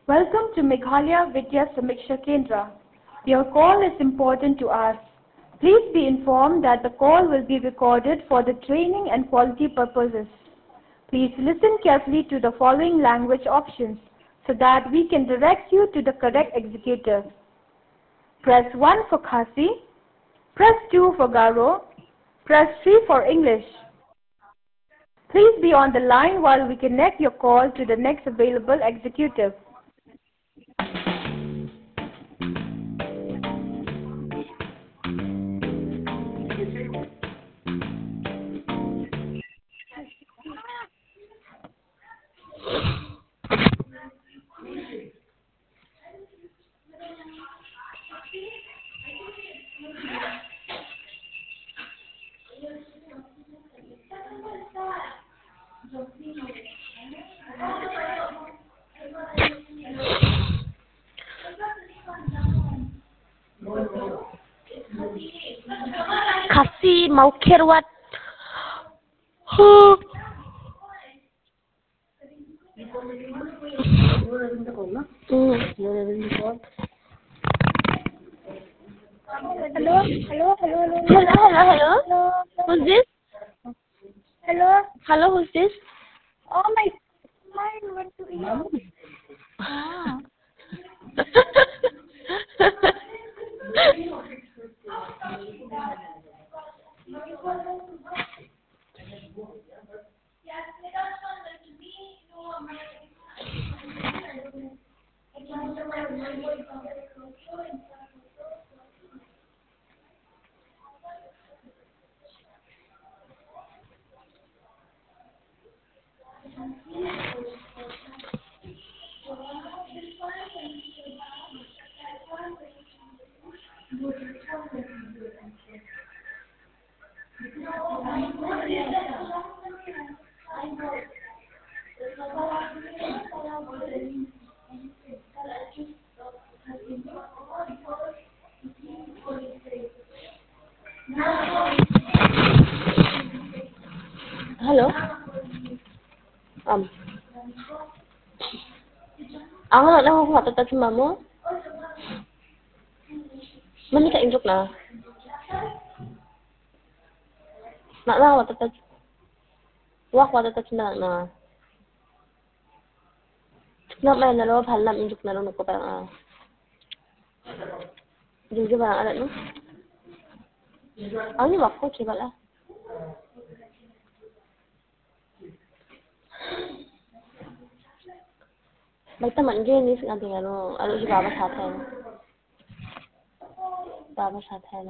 Welcome to Meghalaya Vidya Samiksha Kendra. Your call is important to us. Please be informed that the call will be recorded for the training and quality purposes. Please listen carefully to the following language options so that we can direct you to the correct executive. Press 1 for Khasi, press 2 for Garo, press 3 for English. Please be on the line while we connect your call to the next available executive. Khasi mau kerwat. Hello. Who's this? Hello, who's this? Oh, mine went to eat. Hello. Ako na lang ako matatag si mamo. Mani ka injok na. Nak na matatag. Wak matatag na na. Nak may nalo phalam injok na ron ko parang Jujur parang alat no. Ang wak ko coba lah. May taman din ni sa ating ano, alo si Baba sa atin. Baba sa atin.